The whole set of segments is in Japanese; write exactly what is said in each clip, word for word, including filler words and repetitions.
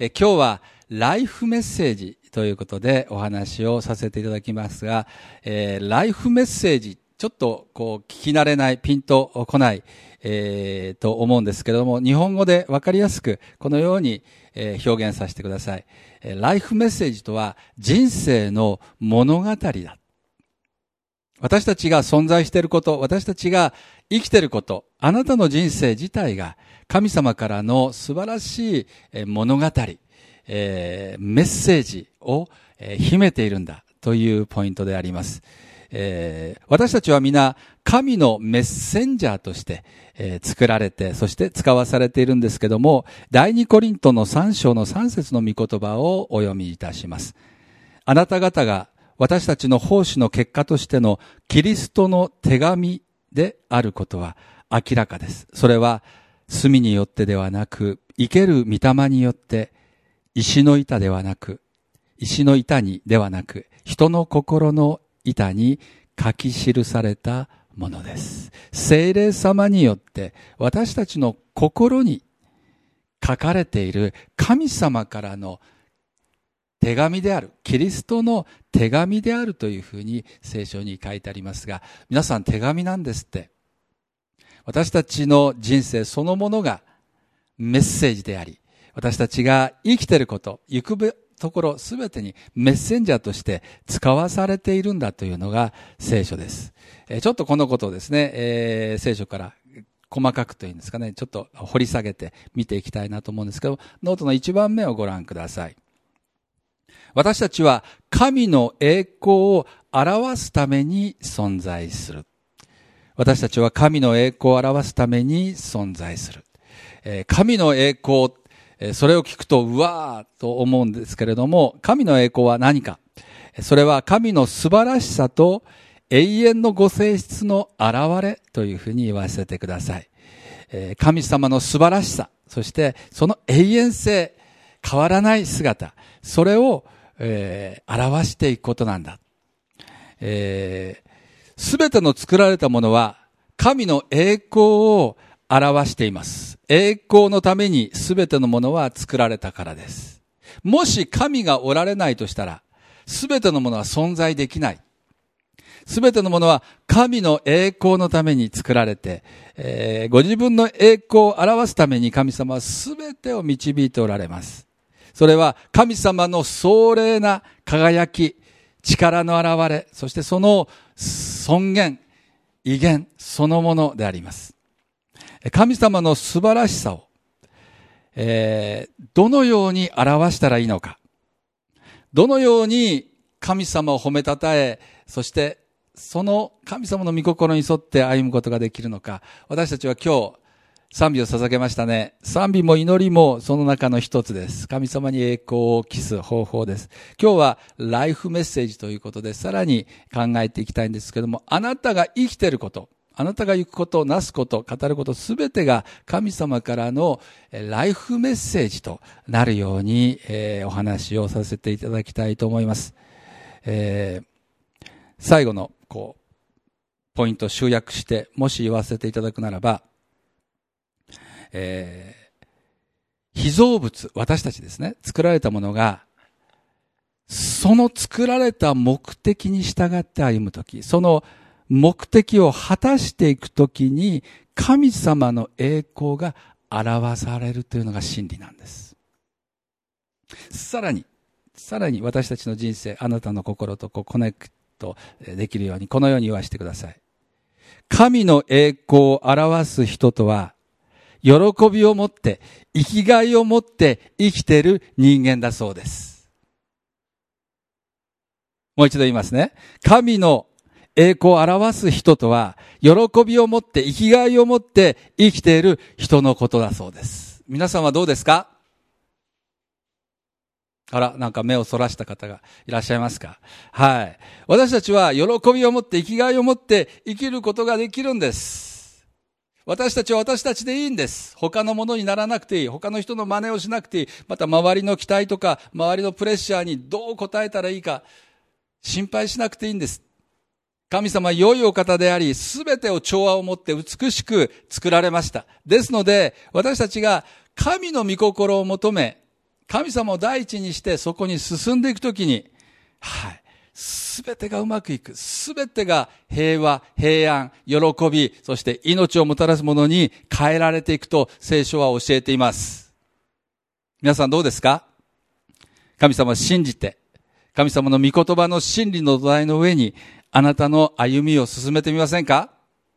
え今日はライフメッセージということでお話をさせていただきますが、えー、ライフメッセージ、ちょっとこう聞き慣れない、ピンとこない、えー、と思うんですけれども、日本語でわかりやすくこのように、えー、表現させてください。えー、ライフメッセージとは人生の物語だ。私たちが存在していること、私たちが生きていること、あなたの人生自体が神様からの素晴らしい物語、えー、メッセージを秘めているんだというポイントであります。えー、私たちは皆神のメッセンジャーとして、えー、作られて、そして使わされているんですけども、第二コリントのさん章のさん節の御言葉をお読みいたします。あなた方が私たちの奉仕の結果としてのキリストの手紙であることは明らかです。それは墨によってではなく、生ける御霊によって、石の板ではなく、石の板にではなく、人の心の板に書き記されたものです。聖霊様によって私たちの心に書かれている神様からの手紙である、キリストの手紙であるというふうに聖書に書いてありますが、皆さん手紙なんですって。私たちの人生そのものがメッセージであり、私たちが生きていること、行くところすべてにメッセンジャーとして使わされているんだというのが聖書です。えー、ちょっとこのことをですね、えー、聖書から細かくというんですかね、ちょっと掘り下げて見ていきたいなと思うんですけど、ノートのいちばんめをご覧ください。私たちは神の栄光を表すために存在する。私たちは神の栄光を表すために存在する。えー、神の栄光、えー、それを聞くとうわーと思うんですけれども、神の栄光は何か。それは神の素晴らしさと永遠のご性質の現れというふうに言わせてください。えー、神様の素晴らしさ、そしてその永遠性、変わらない姿、それをえー、表していくことなんだ。えー、すべての作られたものは神の栄光を表しています。栄光のためにすべてのものは作られたからです。もし神がおられないとしたら、すべてのものは存在できない。すべてのものは神の栄光のために作られて、えー、ご自分の栄光を表すために神様はすべてを導いておられます。それは神様の壮麗な輝き、力の現れ、そしてその尊厳、威厳そのものであります。神様の素晴らしさを、えー、どのように表したらいいのか。どのように神様を褒めたたえ、そしてその神様の御心に沿って歩むことができるのか。私たちは今日、賛美を捧げましたね。賛美も祈りもその中の一つです。神様に栄光を期す方法です。今日はライフメッセージということでさらに考えていきたいんですけども、あなたが生きていること、あなたが行くこと、なすこと、語ることすべてが神様からのライフメッセージとなるように、えー、お話をさせていただきたいと思います。えー、最後のこうポイントを集約してもし言わせていただくならば、えー、被造物、私たちですね、作られたものが、その作られた目的に従って歩むとき、その目的を果たしていくときに、神様の栄光が表されるというのが真理なんです。さらに、さらに私たちの人生、あなたの心とこうコネクトできるように、このように言わせてください。神の栄光を表す人とは、喜びを持って、生きがいを持って生きている人間だそうです。もう一度言いますね。神の栄光を表す人とは、喜びを持って、生きがいを持って生きている人のことだそうです。皆さんはどうですか？あら、なんか目をそらした方がいらっしゃいますか？はい。私たちは喜びを持って、生きがいを持って生きることができるんです。私たちは私たちでいいんです。他のものにならなくていい。他の人の真似をしなくていい。また周りの期待とか、周りのプレッシャーにどう応えたらいいか、心配しなくていいんです。神様は良いお方であり、すべてを調和を持って美しく作られました。ですので、私たちが神の御心を求め、 神様を第一にしてそこに進んでいくときに、はい。すべてがうまくいく。すべてが平和、平安、喜び、そして命をもたらすものに変えられていくと聖書は教えています。皆さんどうですか？神様を信じて、神様の御言葉の真理の土台の上にあなたの歩みを進めてみませんか？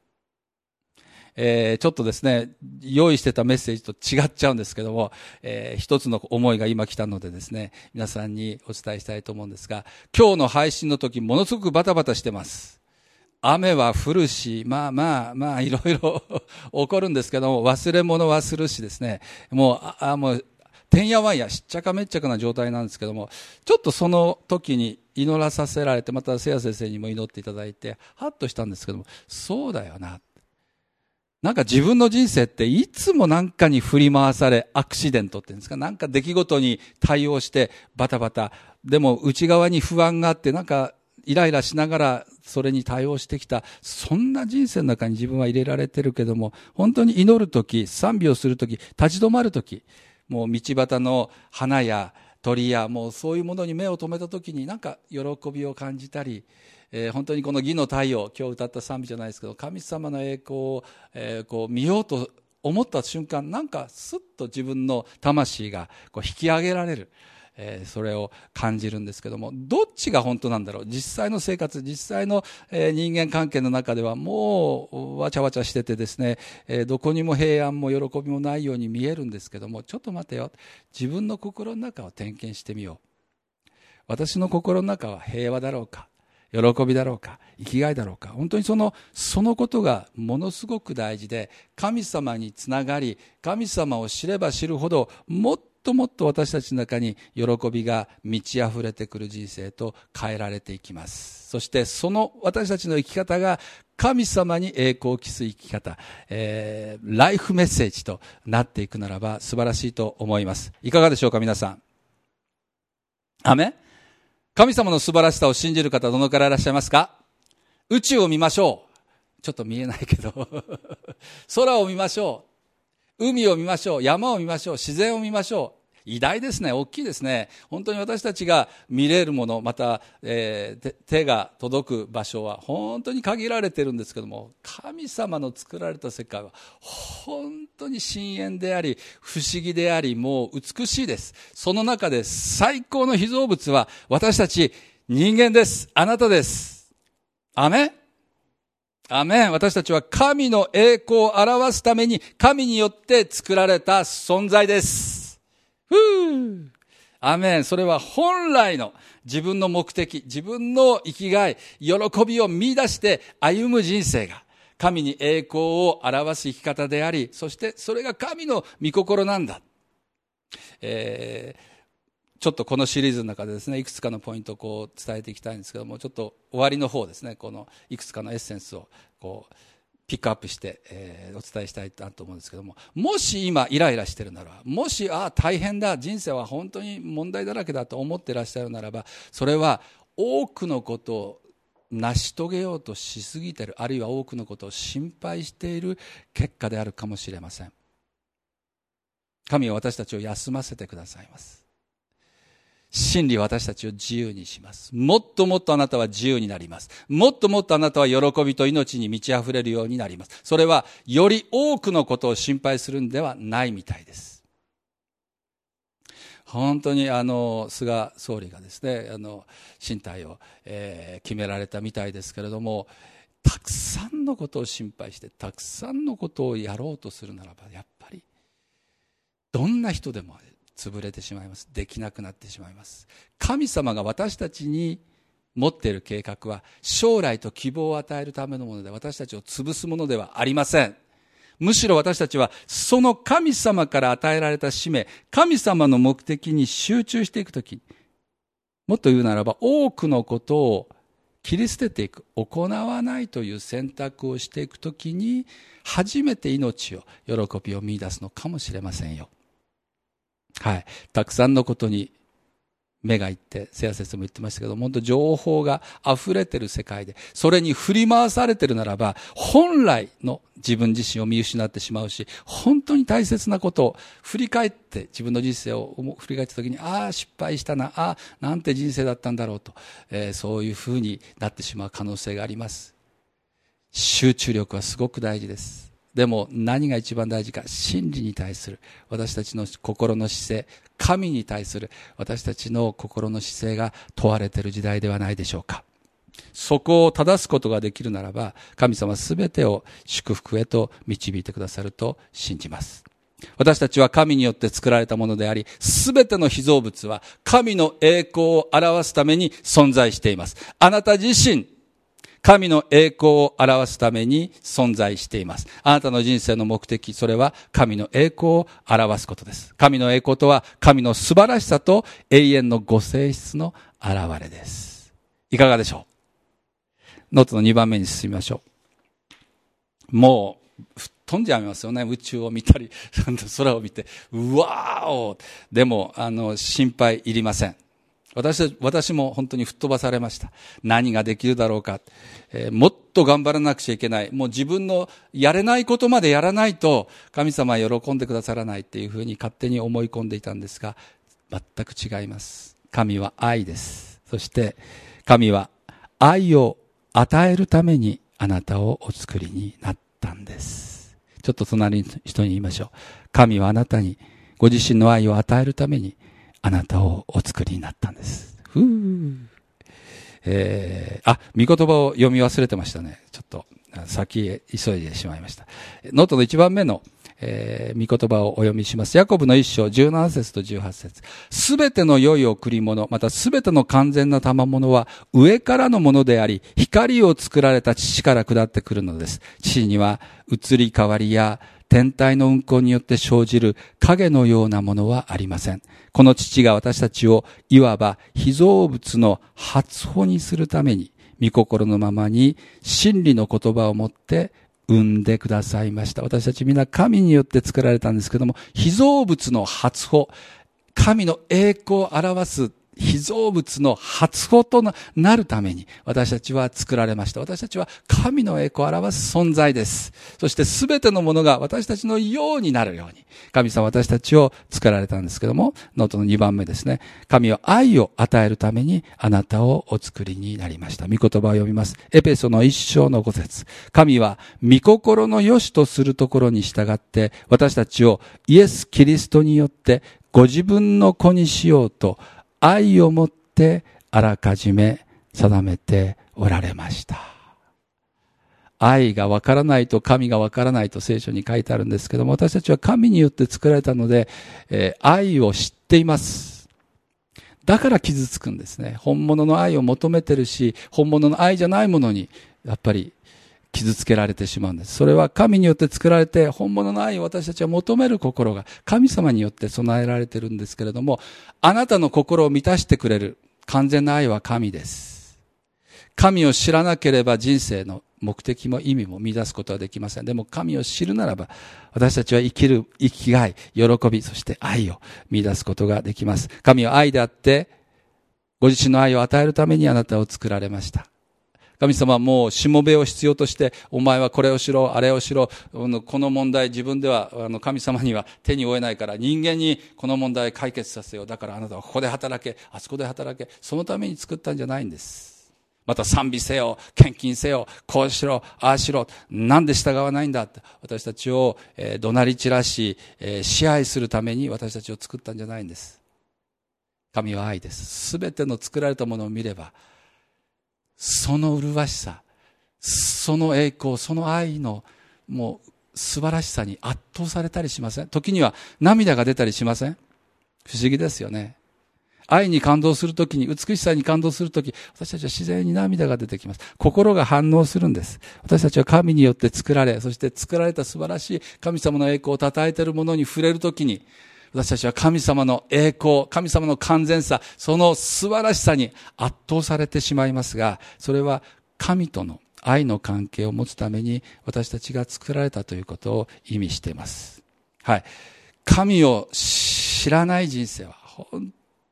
えー、ちょっとですね、用意してたメッセージと違っちゃうんですけども、えー、一つの思いが今来たのでですね、皆さんにお伝えしたいと思うんですが、今日の配信の時ものすごくバタバタしてます。雨は降るし、まあまあまあいろいろ起こるんですけども、忘れ物はするしですね、もう、あ、もう、てんやわんや、しっちゃかめっちゃかな状態なんですけども、ちょっとその時に祈らさせられて、またせや先生にも祈っていただいて、はっとしたんですけども、そうだよな。なんか自分の人生っていつもなんかに振り回され、アクシデントっていうんですか、なんか出来事に対応してバタバタ、でも内側に不安があって、なんかイライラしながらそれに対応してきた、そんな人生の中に自分は入れられてるけども、本当に祈るとき、賛美をするとき、立ち止まるとき、もう道端の花や鳥やもうそういうものに目を留めたときになんか喜びを感じたり、えー、本当にこの義の太陽、今日歌った賛美じゃないですけど、神様の栄光を、えー、こう見ようと思った瞬間、なんかスッと自分の魂がこう引き上げられる、えー、それを感じるんですけども、どっちが本当なんだろう。実際の生活、実際の、えー、人間関係の中ではもうわちゃわちゃしててですね、えー、どこにも平安も喜びもないように見えるんですけども、ちょっと待てよ、自分の心の中を点検してみよう。私の心の中は平和だろうか、喜びだろうか、生きがいだろうか。本当にその、そのことがものすごく大事で、神様につながり、神様を知れば知るほど、もっともっと私たちの中に喜びが満ち溢れてくる人生と変えられていきます。そしてその私たちの生き方が神様に栄光を期す生き方、えー、ライフメッセージとなっていくならば素晴らしいと思います。いかがでしょうか皆さん。アメン。神様の素晴らしさを信じる方どのくらいいらっしゃいますか？宇宙を見ましょう。ちょっと見えないけど空を見ましょう。海を見ましょう。山を見ましょう。自然を見ましょう。偉大ですね。大きいですね。本当に私たちが見れるもの、また、えー、手が届く場所は本当に限られてるんですけども、神様の作られた世界は本当に深遠であり、不思議であり、もう美しいです。その中で最高の被造物は私たち人間です。あなたです。アメン。アメン。私たちは神の栄光を表すために神によって作られた存在です。ふー。アメン。それは本来の自分の目的、自分の生きがい、喜びを見出して歩む人生が神に栄光を表す生き方であり、そしてそれが神の御心なんだ。えーちょっとこのシリーズの中でですね、いくつかのポイントをこう伝えていきたいんですけども、ちょっと終わりの方ですね、このいくつかのエッセンスをこうピックアップして、えー、お伝えしたいなと思うんですけども、もし今イライラしてるなら、もしああ大変だ、人生は本当に問題だらけだと思ってらっしゃるならば、それは多くのことを成し遂げようとしすぎている、あるいは多くのことを心配している結果であるかもしれません。神は私たちを休ませてくださいます。真理は私たちを自由にします。もっともっとあなたは自由になります。もっともっとあなたは喜びと命に満ち溢れるようになります。それはより多くのことを心配するんではないみたいです。本当にあの菅総理がですね、あの進退を、えー、決められたみたいですけれども、たくさんのことを心配してたくさんのことをやろうとするならば、やっぱりどんな人でも潰れてしまいます。できなくなってしまいます。神様が私たちに持っている計画は将来と希望を与えるためのもので、私たちを潰すものではありません。むしろ私たちはその神様から与えられた使命、神様の目的に集中していくとき、もっと言うならば多くのことを切り捨てていく、行わないという選択をしていくときに初めて命を、喜びを見出すのかもしれませんよ。はい。たくさんのことに目がいって、せや先生も言ってましたけど、本当情報が溢れてる世界で、それに振り回されてるならば、本来の自分自身を見失ってしまうし、本当に大切なことを振り返って、自分の人生を振り返った時に、ああ、失敗したな、ああ、なんて人生だったんだろうと、えー、そういう風になってしまう可能性があります。集中力はすごく大事です。でも何が一番大事か、真理に対する私たちの心の姿勢、神に対する私たちの心の姿勢が問われている時代ではないでしょうか。そこを正すことができるならば、神様すべてを祝福へと導いてくださると信じます。私たちは神によって作られたものであり、すべての被造物は神の栄光を表すために存在しています。あなた自身、神の栄光を表すために存在しています。あなたの人生の目的、それは神の栄光を表すことです。神の栄光とは神の素晴らしさと永遠のご性質の現れです。いかがでしょう？ノートのにばんめに進みましょう。もう飛んじゃいますよね。宇宙を見たり空を見て、うわーお、でもあの心配いりません。私、私も本当に吹っ飛ばされました。何ができるだろうか、えー、もっと頑張らなくちゃいけない。もう自分のやれないことまでやらないと神様は喜んでくださらないっていうふうに勝手に思い込んでいたんですが、全く違います。神は愛です。そして神は愛を与えるためにあなたをお作りになったんです。ちょっと隣の人に言いましょう。神はあなたにご自身の愛を与えるためにあなたをお作りになったんです。ふー、えー、あ、御言葉を読み忘れてましたね。ちょっと先へ急いでしまいました。ノートの一番目の、えー、御言葉をお読みします。ヤコブの一章じゅうなな節とじゅうはち節。すべての良い贈り物、またすべての完全な賜物は上からのものであり、光を作られた父から下ってくるのです。父には移り変わりや天体の運行によって生じる影のようなものはありません。この父が私たちをいわば被造物の初歩にするために、御心のままに真理の言葉を持って生んでくださいました。私たちみんな神によって作られたんですけども、被造物の初歩、神の栄光を表す被造物の初歩となるために私たちは作られました。私たちは神の栄光を表す存在です。そしてすべてのものが私たちのようになるように神様は私たちを作られたんですけども、ノートのにばんめですね。神は愛を与えるためにあなたをお作りになりました。御言葉を読みます。エペソの一章の五節。神は御心の良しとするところに従って私たちをイエス・キリストによってご自分の子にしようと愛をもってあらかじめ定めておられました。愛がわからないと神がわからないと聖書に書いてあるんですけども、私たちは神によって作られたので、えー、愛を知っています。だから傷つくんですね。本物の愛を求めてるし、本物の愛じゃないものにやっぱり傷つけられてしまうんです。それは神によって作られて、本物の愛を私たちは求める心が神様によって備えられているんですけれども、あなたの心を満たしてくれる完全な愛は神です。神を知らなければ人生の目的も意味も見出すことはできません。でも神を知るならば、私たちは生きる生きがい、喜び、そして愛を見出すことができます。神は愛であって、ご自身の愛を与えるためにあなたを作られました。神様はもうしもべを必要として、お前はこれをしろ、あれをしろ、この問題自分では神様には手に負えないから、人間にこの問題解決させよう。だからあなたはここで働け、あそこで働け。そのために作ったんじゃないんです。また賛美せよ、献金せよ、こうしろ、ああしろ、なんで従わないんだって、私たちを怒鳴り散らし、支配するために私たちを作ったんじゃないんです。神は愛です。すべての作られたものを見れば、その麗しさ、その栄光、その愛のもう素晴らしさに圧倒されたりしません？時には涙が出たりしません？不思議ですよね。愛に感動するときに、美しさに感動するとき、私たちは自然に涙が出てきます。心が反応するんです。私たちは神によって作られ、そして作られた素晴らしい神様の栄光を称えているものに触れるときに、私たちは神様の栄光、神様の完全さ、その素晴らしさに圧倒されてしまいますが、それは神との愛の関係を持つために私たちが作られたということを意味しています。はい。神を知らない人生は本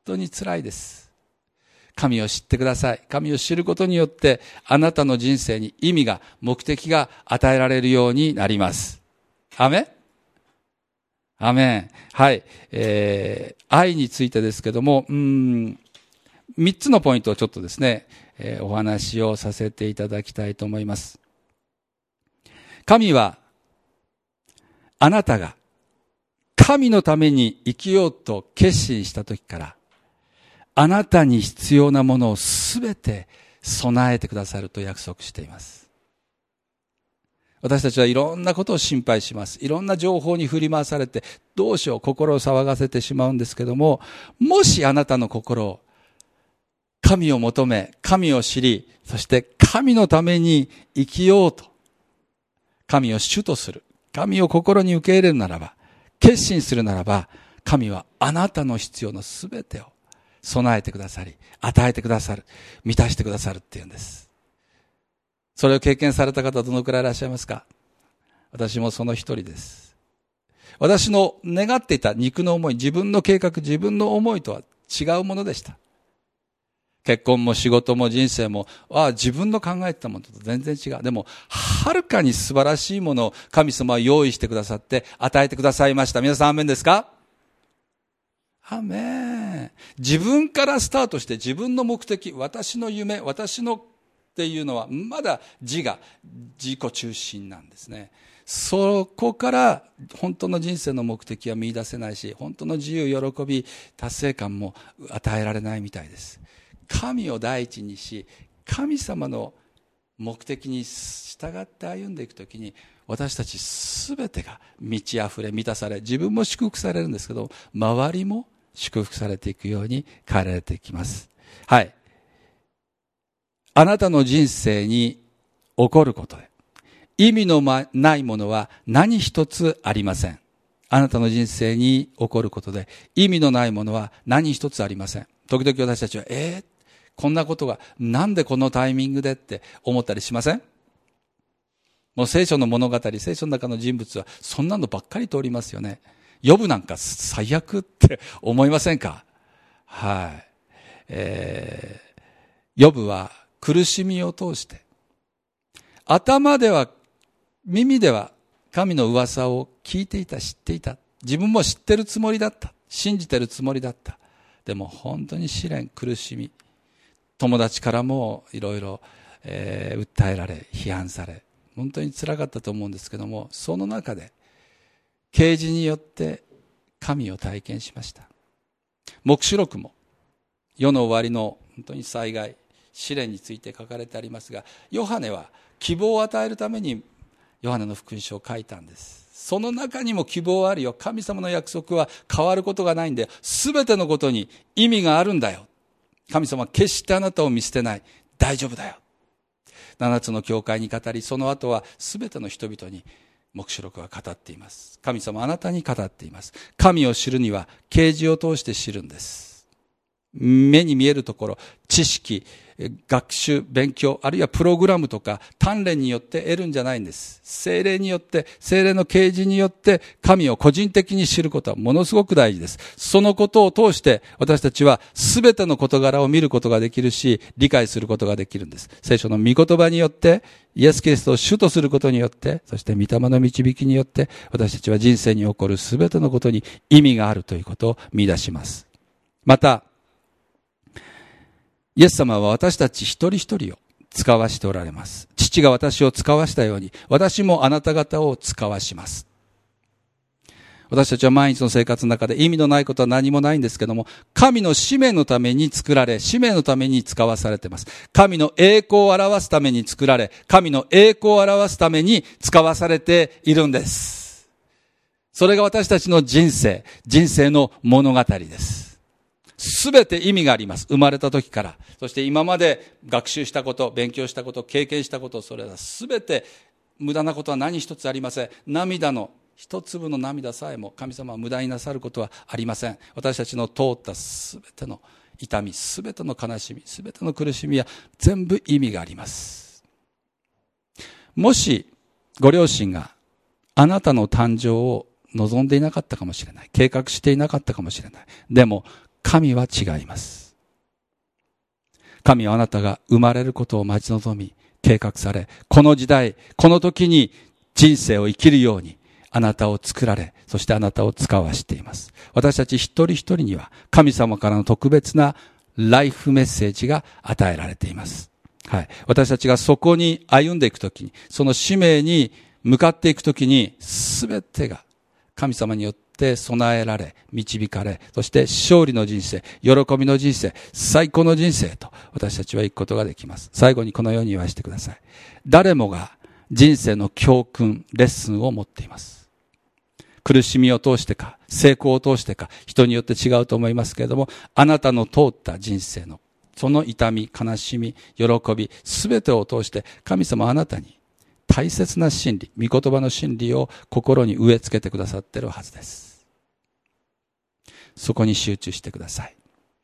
当に辛いです。神を知ってください。神を知ることによって、あなたの人生に意味が、目的が与えられるようになります。アメン？アメン。はい。えー、愛についてですけども、うーん、三つのポイントをちょっとですね、えー、お話をさせていただきたいと思います。神は、あなたが、神のために生きようと決心したときから、あなたに必要なものをすべて備えてくださると約束しています。私たちはいろんなことを心配します。いろんな情報に振り回されて、どうしよう、心を騒がせてしまうんですけども、もしあなたの心を、神を求め、神を知り、そして神のために生きようと、神を主とする、神を心に受け入れるならば、決心するならば、神はあなたの必要のすべてを備えてくださり、与えてくださる、満たしてくださるっていうんです。それを経験された方どのくらいいらっしゃいますか？私もその一人です。私の願っていた肉の思い、自分の計画、自分の思いとは違うものでした。結婚も仕事も人生も、ああ、自分の考えてたものと全然違う。でも、はるかに素晴らしいものを神様は用意してくださって、与えてくださいました。皆さん、アーメンですか？アーメン。自分からスタートして自分の目的、私の夢、私のっていうのはまだ自我、自己中心なんですね。そこから本当の人生の目的は見出せないし、本当の自由、喜び、達成感も与えられないみたいです。神を第一にし、神様の目的に従って歩んでいくときに、私たちすべてが満ち溢れ、満たされ、自分も祝福されるんですけど、周りも祝福されていくように変えられていきます。はい。あなたの人生に起こることで、意味のないものは何一つありません。あなたの人生に起こることで、意味のないものは何一つありません。時々私たちは、えー、こんなことが、なんでこのタイミングでって思ったりしません？もう聖書の物語、聖書の中の人物は、そんなのばっかり通りますよね。ヨブなんか最悪って思いませんか？はい。えー、ヨブは苦しみを通して、頭では、耳では神の噂を聞いていた、知っていた。自分も知ってるつもりだった。信じてるつもりだった。でも本当に試練、苦しみ、友達からもいろいろ訴えられ、批判され、本当に辛かったと思うんですけども、その中で啓示によって神を体験しました。黙示録も世の終わりの本当に災害、試練について書かれてありますが、ヨハネは希望を与えるためにヨハネの福音書を書いたんです。その中にも希望はあるよ。神様の約束は変わることがないんだよ。すべてのことに意味があるんだよ。神様は決してあなたを見捨てない。大丈夫だよ。七つの教会に語り、その後はすべての人々に黙示録は語っています。神様はあなたに語っています。神を知るには啓示を通して知るんです。目に見えるところ、知識、学習、勉強、あるいはプログラムとか鍛錬によって得るんじゃないんです。聖霊によって、聖霊の啓示によって神を個人的に知ることはものすごく大事です。そのことを通して私たちは全ての事柄を見ることができるし、理解することができるんです。聖書の御言葉によって、イエス・キリストを主とすることによって、そして御霊の導きによって、私たちは人生に起こる全てのことに意味があるということを見出します。また、イエス様は私たち一人一人を使わしておられます。父が私を使わしたように、私もあなた方を使わします。私たちは毎日の生活の中で意味のないことは何もないんですけども、神の使命のために作られ、使命のために使わされています。神の栄光を表すために作られ、神の栄光を表すために使わされているんです。それが私たちの人生、人生の物語です。すべて意味があります。生まれた時から。そして今まで学習したこと、勉強したこと、経験したこと、それはすべて無駄なことは何一つありません。涙の一粒の涙さえも神様は無駄になさることはありません。私たちの通ったすべての痛み、すべての悲しみ、すべての苦しみは全部意味があります。もしご両親があなたの誕生を望んでいなかったかもしれない。計画していなかったかもしれない。でも神は違います。神はあなたが生まれることを待ち望み、計画され、この時代、この時に人生を生きるように、あなたを作られ、そしてあなたを使わしています。私たち一人一人には、神様からの特別なライフメッセージが与えられています。はい。私たちがそこに歩んでいくときに、その使命に向かっていくときに、すべてが神様によって備えられ、導かれ、そして勝利の人生、喜びの人生、最高の人生と私たちは行くことができます。最後にこのように言わせてください。誰もが人生の教訓、レッスンを持っています。苦しみを通してか、成功を通してか、人によって違うと思いますけれども、あなたの通った人生の、その痛み、悲しみ、喜び、すべてを通して、神様はあなたに大切な真理、御言葉の真理を心に植え付けてくださっているはずです。そこに集中してください。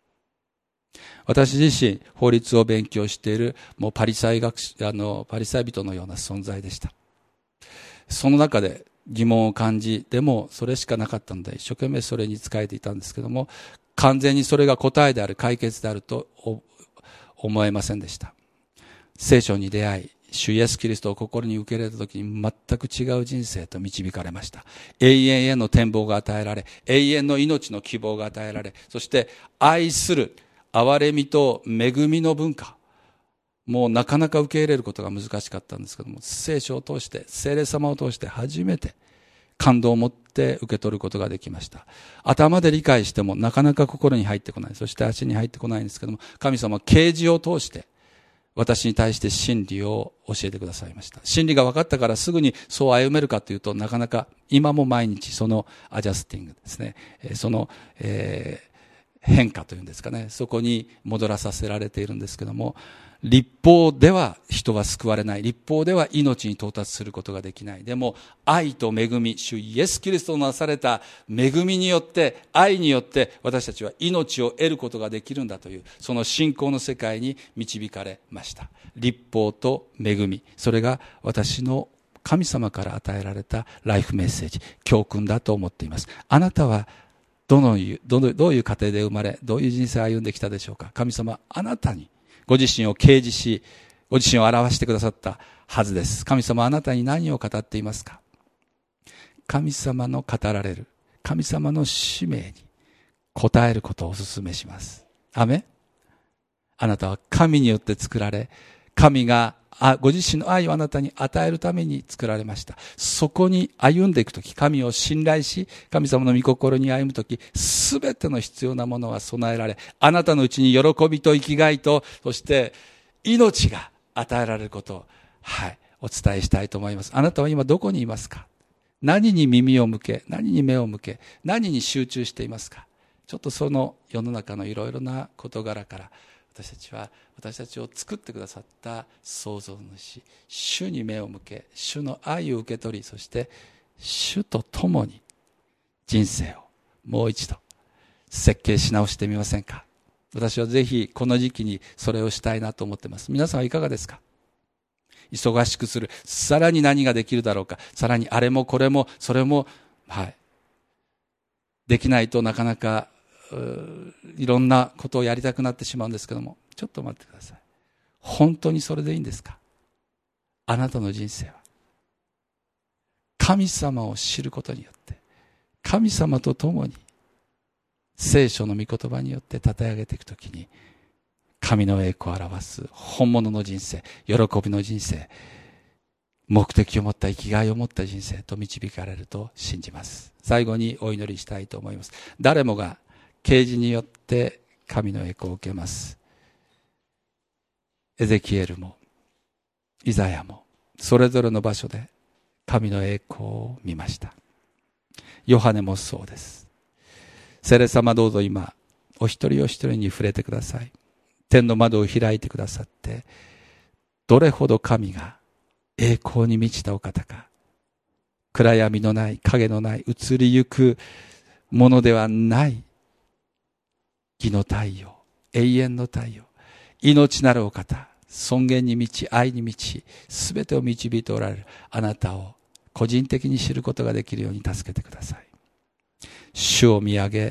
私自身、法律を勉強している、もうパリサイ学あの、パリサイ人のような存在でした。その中で、疑問を感じ、でもそれしかなかったので一生懸命それに仕えていたんですけども、完全にそれが答えである、解決であると思えませんでした。聖書に出会い、主イエスキリストを心に受け入れた時に全く違う人生と導かれました。永遠への展望が与えられ、永遠の命の希望が与えられ、そして愛する憐れみと恵みの文化、もうなかなか受け入れることが難しかったんですけども、聖書を通して、聖霊様を通して初めて感動を持って受け取ることができました。頭で理解してもなかなか心に入ってこない。そして足に入ってこないんですけども、神様は啓示を通して私に対して真理を教えてくださいました。真理が分かったからすぐにそう歩めるかというと、なかなか今も毎日そのアジャスティングですね。その、えー、変化というんですかね。そこに戻らさせられているんですけども、律法では人は救われない。律法では命に到達することができない。でも、愛と恵み、主イエスキリストのなされた恵みによって、愛によって、私たちは命を得ることができるんだという、その信仰の世界に導かれました。律法と恵み、それが私の神様から与えられたライフメッセージ、教訓だと思っています。あなたは、どの、どの、どういう家庭で生まれ、どういう人生を歩んできたでしょうか。神様はあなたに、ご自身を掲示し、ご自身を表してくださったはずです。神様はあなたに何を語っていますか？神様の語られる、神様の使命に応えることをお勧めします。アメン。あなたは神によって作られ、神がご自身の愛をあなたに与えるために作られました。そこに歩んでいくとき、神を信頼し、神様の御心に歩むとき、すべての必要なものは備えられ、あなたのうちに喜びと生きがいと、そして命が与えられることを、はい、お伝えしたいと思います。あなたは今どこにいますか？何に耳を向け、何に目を向け、何に集中していますか？ちょっとその世の中のいろいろな事柄から、私たちは私たちを作ってくださった創造主、主に目を向け、主の愛を受け取り、そして主と共に人生をもう一度設計し直してみませんか？私はぜひこの時期にそれをしたいなと思っています。皆さんはいかがですか？忙しくする、さらに何ができるだろうか、さらにあれもこれもそれも、はい、できないとなかなかいろんなことをやりたくなってしまうんですけども、ちょっと待ってください。本当にそれでいいんですか？あなたの人生は神様を知ることによって、神様と共に聖書の御言葉によって称え上げていくときに、神の栄光を表す本物の人生、喜びの人生、目的を持った生きがいを持った人生と導かれると信じます。最後にお祈りしたいと思います。誰もが啓示によって神の栄光を受けます。エゼキエルもイザヤもそれぞれの場所で神の栄光を見ました。ヨハネもそうです。聖霊様、どうぞ今お一人お一人に触れてください。天の窓を開いてくださって、どれほど神が栄光に満ちたお方か、暗闇のない、影のない、移りゆくものではない義の太陽、永遠の太陽、命なるお方、尊厳に満ち、愛に満ち、すべてを導いておられるあなたを個人的に知ることができるように助けてください。主を見上げ、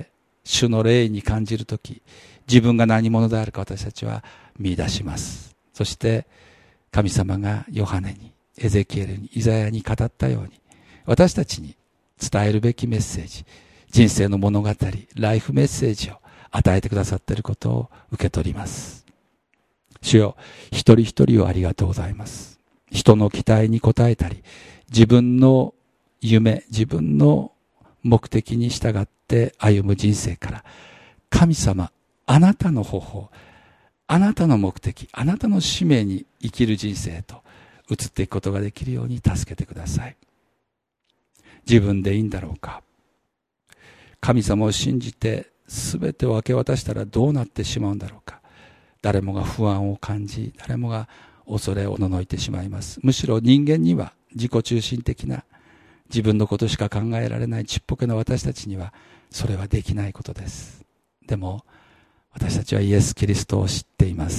主の霊に感じるとき、自分が何者であるか私たちは見出します。そして神様がヨハネに、エゼキエルに、イザヤに語ったように、私たちに伝えるべきメッセージ、人生の物語、ライフメッセージを与えてくださっていることを受け取ります。主よ、一人一人をありがとうございます。人の期待に応えたり、自分の夢、自分の目的に従って歩む人生から、神様、あなたの方法、あなたの目的、あなたの使命に生きる人生へと移っていくことができるように助けてください。自分でいいんだろうか。神様を信じて全てを明け渡したらどうなってしまうんだろうか。誰もが不安を感じ、誰もが恐れおののいてしまいます。むしろ人間には自己中心的な、自分のことしか考えられないちっぽけな私たちにはそれはできないことです。でも私たちはイエス・キリストを知っています。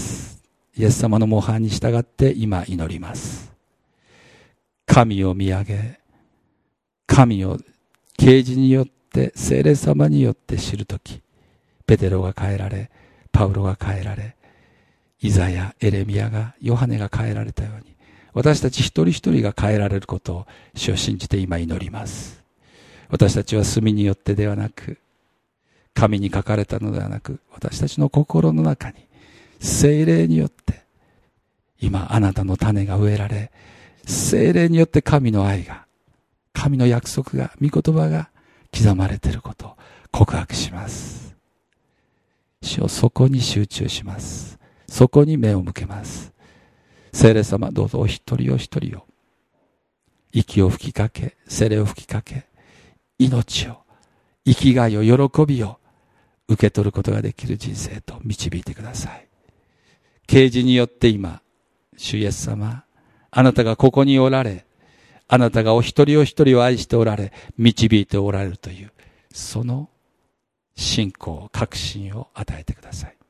イエス様の模範に従って今祈ります。神を見上げ、神を啓示によって聖霊様によって知るとき、ペテロが変えられ、パウロが変えられ、イザヤ、エレミヤが、ヨハネが変えられたように、私たち一人一人が変えられることを主を信じて今祈ります。私たちは墨によってではなく、紙に書かれたのではなく、私たちの心の中に聖霊によって今あなたの種が植えられ、聖霊によって神の愛が、神の約束が、御言葉が刻まれていることを告白します。主をそこに集中します。そこに目を向けます。聖霊様、どうぞお一人お一人を息を吹きかけ、聖霊を吹きかけ、命を、生きがいを、喜びを受け取ることができる人生と導いてください。啓示によって今、主イエス様、あなたがここにおられ、あなたがお一人お一人を愛しておられ、導いておられるという、その信仰、確信を与えてください。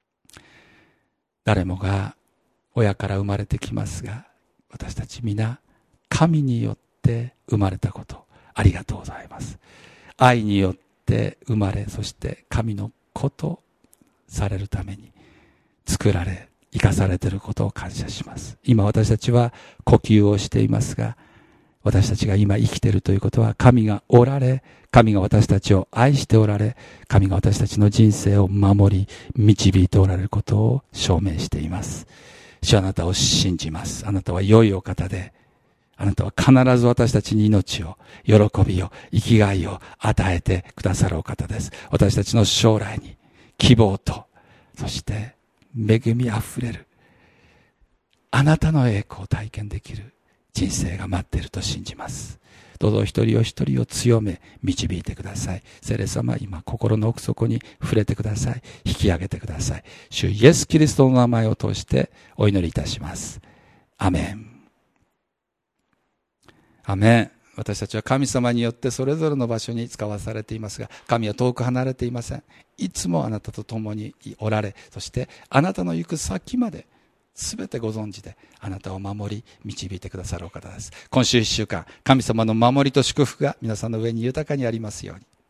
誰もが親から生まれてきますが、私たち皆、神によって生まれたこと、ありがとうございます。愛によって生まれ、そして神の子とされるために作られ、生かされていることを感謝します。今私たちは呼吸をしていますが、私たちが今生きているということは、神がおられ、神が私たちを愛しておられ、神が私たちの人生を守り、導いておられることを証明しています。主はあなたを信じます。あなたは良いお方で、あなたは必ず私たちに命を、喜びを、生きがいを与えてくださるお方です。私たちの将来に希望と、そして恵みあふれる、あなたの栄光を体験できる人生が待っていると信じます。どうぞ一人お一人を強め、導いてください。聖霊様、今心の奥底に触れてください。引き上げてください。主イエスキリストの名前を通してお祈りいたします。アメン。アメン。私たちは神様によってそれぞれの場所に使わされていますが、神は遠く離れていません。いつもあなたと共におられ、そしてあなたの行く先まで全てご存知であなたを守り導いてくださるお方です。今週一週間、神様の守りと祝福が皆さんの上に豊かにありますように。